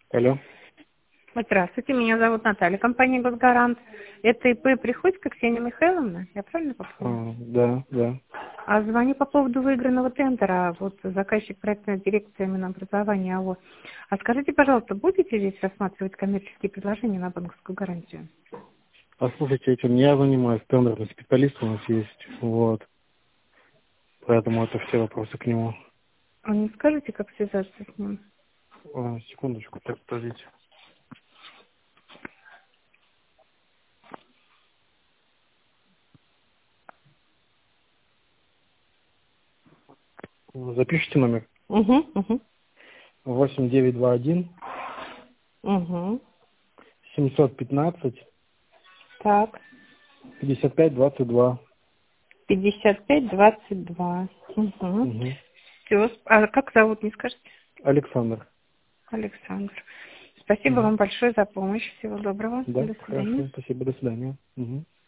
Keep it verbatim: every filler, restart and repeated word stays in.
Алло. Здравствуйте, меня зовут Наталья, компания «Госгарант». Это ИП Приходько Ксения Михайловна, я правильно попала? А, да, да. А звоню по поводу выигранного тендера, вот заказчик проектной дирекции Минобразования АО. А скажите, пожалуйста, будете здесь рассматривать коммерческие предложения на банковскую гарантию? А слушайте, этим я занимаюсь, тендерный специалист у нас есть, вот. Поэтому это все вопросы к нему. А не скажете, как связаться с ним? А, секундочку, так, подождите. Запишите номер. Угу, угу, восемь девять два один угу. семьсот пятнадцать Так, пятьдесят пять двадцать два. пятьдесят пять двадцать два. Угу. Угу. Все. А как зовут, не скажете? Александр. Александр. Спасибо Угу. вам большое за помощь. Всего доброго. Да, До свидания. хорошо, спасибо, до свидания. Угу.